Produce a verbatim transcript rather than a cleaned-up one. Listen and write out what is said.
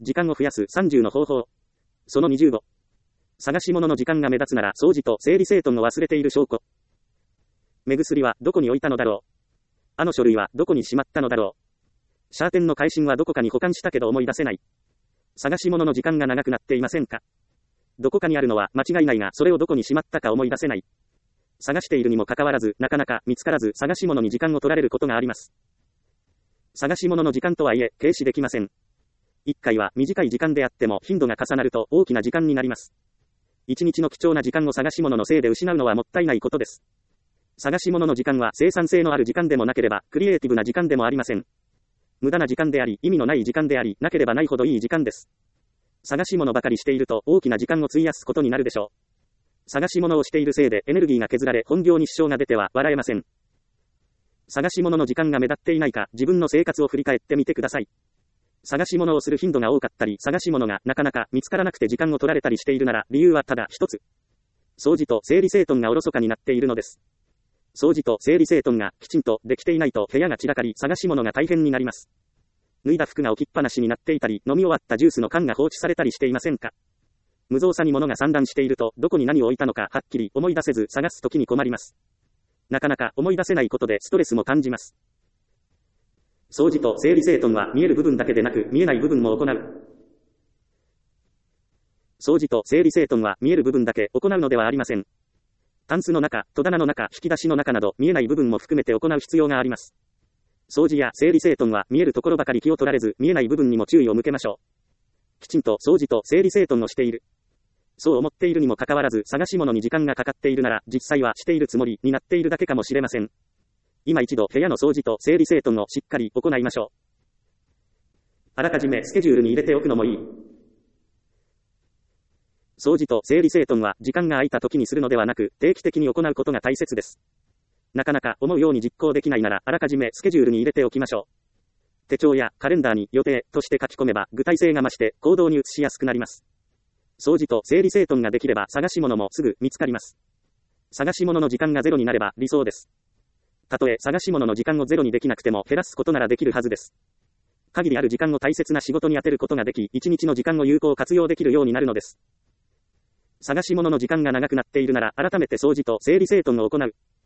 時間を増やすさんじゅうの方法。そのにじゅうご。探し物の時間が目立つなら掃除と整理整頓を忘れている証拠。目薬はどこに置いたのだろう。あの書類はどこにしまったのだろう。シャーペンの回芯はどこかに保管したけど思い出せない。探し物の時間が長くなっていませんか。どこかにあるのは間違いないが、それをどこにしまったか思い出せない。探しているにもかかわらず、なかなか見つからず、探し物に時間を取られることがあります。探し物の時間とはいえ、軽視できません。いっかいは短い時間であっても、頻度が重なると大きな時間になります。いちにちの貴重な時間を探し物のせいで失うのはもったいないことです。探し物の時間は生産性のある時間でもなければ、クリエイティブな時間でもありません。無駄な時間であり、意味のない時間であり、なければないほどいい時間です。探し物ばかりしていると大きな時間を費やすことになるでしょう。探し物をしているせいでエネルギーが削られ本業に支障が出ては笑えません。探し物の時間が目立っていないか自分の生活を振り返ってみてください。探し物をする頻度が多かったり、探し物がなかなか見つからなくて時間を取られたりしているなら、理由はただ一つ。掃除と整理整頓がおろそかになっているのです。掃除と整理整頓がきちんとできていないと部屋が散らかり、探し物が大変になります。脱いだ服が置きっぱなしになっていたり、飲み終わったジュースの缶が放置されたりしていませんか。無造作に物が散乱していると、どこに何を置いたのかはっきり思い出せず探すときに困ります。なかなか思い出せないことでストレスも感じます。掃除と整理整頓は見える部分だけでなく、見えない部分も行う。掃除と整理整頓は見える部分だけ行うのではありません。タンスの中、戸棚の中、引き出しの中など見えない部分も含めて行う必要があります。掃除や整理整頓は見えるところばかり気を取られず、見えない部分にも注意を向けましょう。きちんと掃除と整理整頓をしている。そう思っているにもかかわらず、探し物に時間がかかっているなら、実際はしているつもりになっているだけかもしれません。今一度部屋の掃除と整理整頓をしっかり行いましょう。あらかじめスケジュールに入れておくのもいい。掃除と整理整頓は時間が空いた時にするのではなく、定期的に行うことが大切です。なかなか思うように実行できないなら、あらかじめスケジュールに入れておきましょう。手帳やカレンダーに予定として書き込めば、具体性が増して行動に移しやすくなります。掃除と整理整頓ができれば探し物もすぐ見つかります。探し物の時間がゼロになれば理想です。たとえ探し物の時間をゼロにできなくても減らすことならできるはずです。限りある時間を大切な仕事に充てることができ、一日の時間を有効活用できるようになるのです。探し物の時間が長くなっているなら、改めて掃除と整理整頓を行う。